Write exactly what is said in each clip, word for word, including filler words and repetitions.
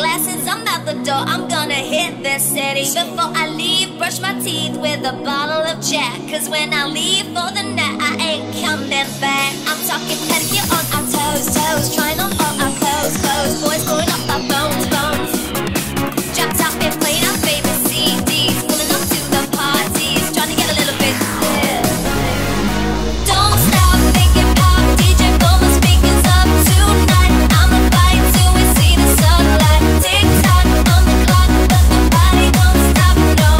glasses, I'm out the door, I'm gonna hit this city. Before I leave, brush my teeth with a bottle of Jack. Cause when I leave for the night, I ain't coming back. I'm talking pedicure on our toes, toes, trying on all our clothes, clothes. Boys blowing up our bones, bones. Drop top and playing our favorite C Ds, pulling up to the parties, trying to get a little bit lit. Don't stop, make it pop, D J blow my speakers up tonight. I'ma fight till we see the sunlight. Tick tock on the clock, but the party don't stop, no.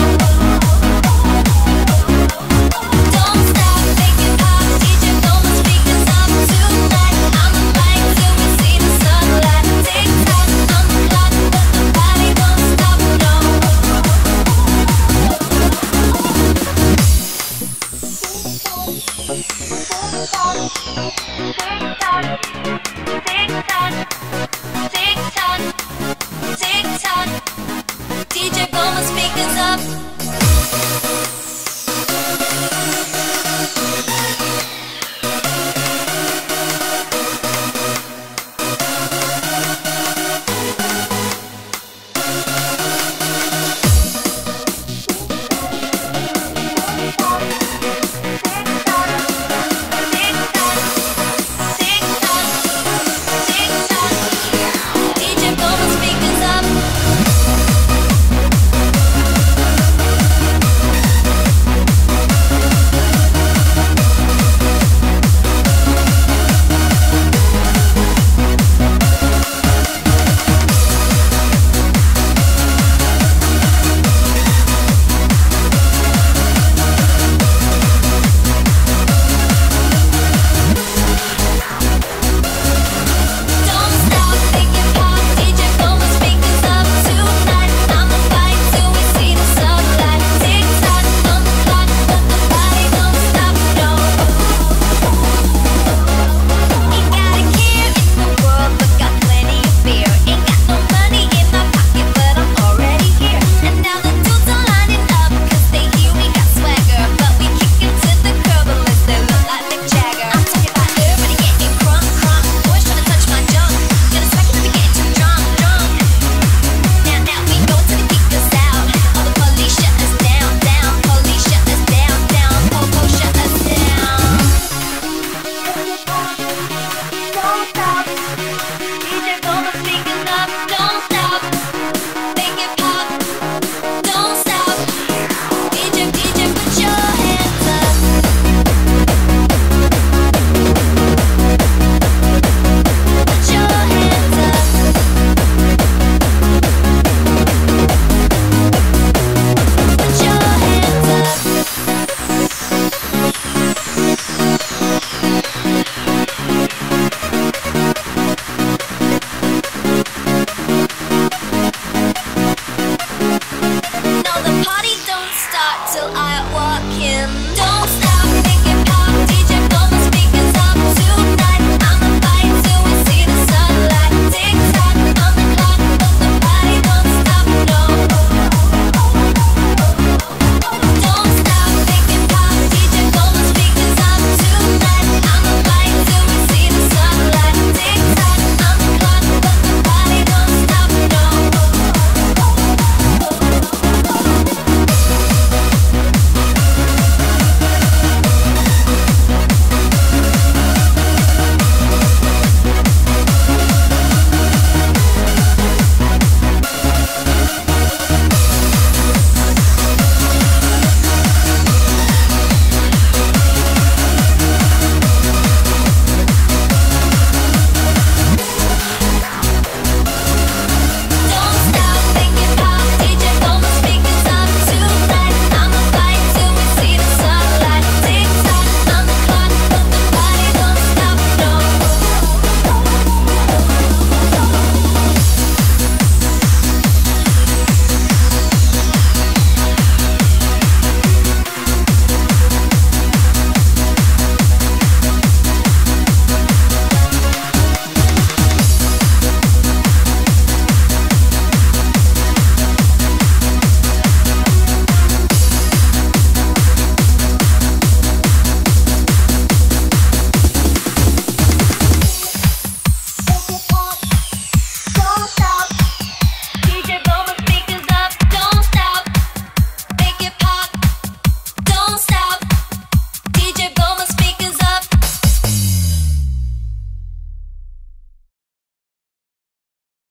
Don't stop, make it pop, D J blow my speakers up tonight. I'ma fight till we see the sunlight. Tick tock on the clock, but the party don't stop, no. Tick tock, tick tock, tick tock. D J blow my speakers up. No, the party don't start till I walk in. Don't stop.